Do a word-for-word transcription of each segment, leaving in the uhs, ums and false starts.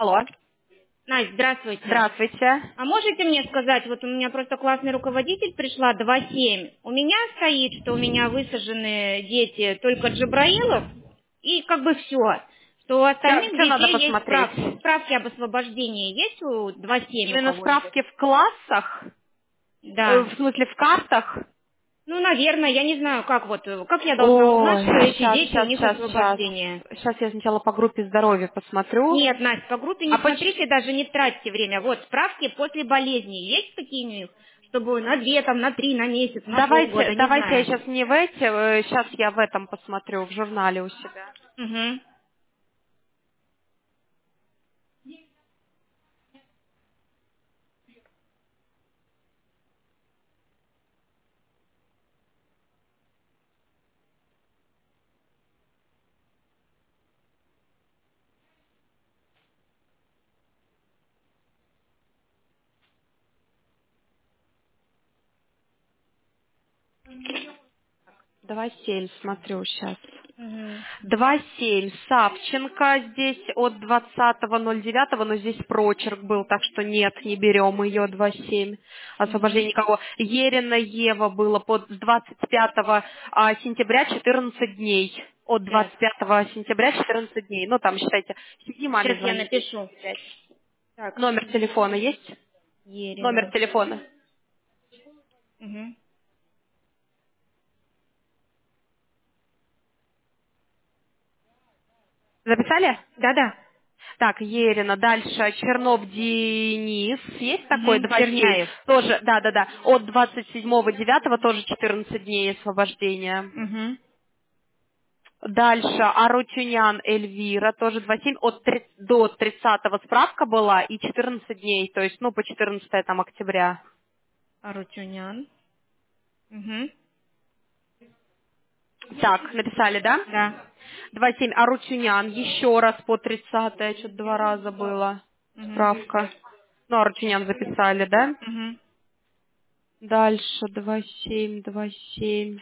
Алло. Настя, здравствуйте. Здравствуйте. А можете мне сказать, вот у меня просто классный руководитель пришла, два семь. У меня стоит, что у меня высажены дети только Джабраилов, и как бы все. Что у остальных Что надо детей есть посмотреть? справки. Справки об освобождении есть у два семь у Именно кого-нибудь? справки в классах? Э, Да. В смысле, в картах? Ну, наверное, я не знаю, как вот, э, как я должна узнать, Ой, что эти сейчас, дети, у сейчас, них сейчас, сейчас. освобождение. Сейчас я сначала по группе здоровья посмотрю. Нет, Настя, по группе не А поч- смотрите, даже не тратьте время. Вот, справки после болезни есть такие у них? Чтобы на две, там, на три, на месяц, на Давайте, полгода, не давайте я знаю. сейчас не в эти, сейчас я в этом посмотрю, в журнале у себя. Угу. Два семь смотрю сейчас. Угу. Два семь Савченко здесь от двадцатого ноль девятого, но здесь прочерк был, так что нет, не берем ее два семь. Угу. Освобождение никого. Ерина Ева было под с двадцать пятого а, сентября четырнадцать дней. От Сейчас. двадцать пятого сентября четырнадцать дней. Ну там, считайте, сиди маме Сейчас я звони десять напишу. пять. Так, Номер телефона есть? Номер Ерина. телефона. Угу. Записали? Да-да. Так, Ерина, дальше Чернов Денис, есть такой, Угу. два семь, Черняев. тоже, да, да, да, от двадцать седьмого девятого тоже четырнадцать дней освобождения. Угу. Дальше Арутюнян Эльвира, тоже два семь, от три- до тридцатого справка была и четырнадцать дней, то есть, ну, по четырнадцатое там октября. Арутюнян. Угу. Так, написали, да? Да. Два семь Арутюнян, еще раз по тридцатое, что-то два раза было Угу. справка. Ну, Арутюнян записали, да? Угу. Дальше два семь, два семь.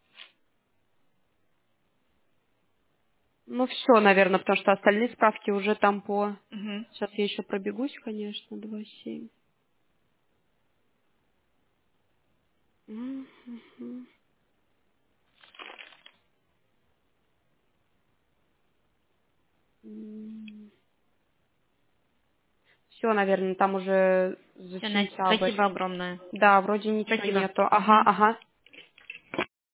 Ну, все, наверное, потому что остальные справки уже там по... Угу. Сейчас я еще пробегусь, конечно, два семь. Все, наверное, там уже за Все, Настя, сентябрь. спасибо огромное. Да, вроде ничего Спасибо. нету. Ага, Угу. ага.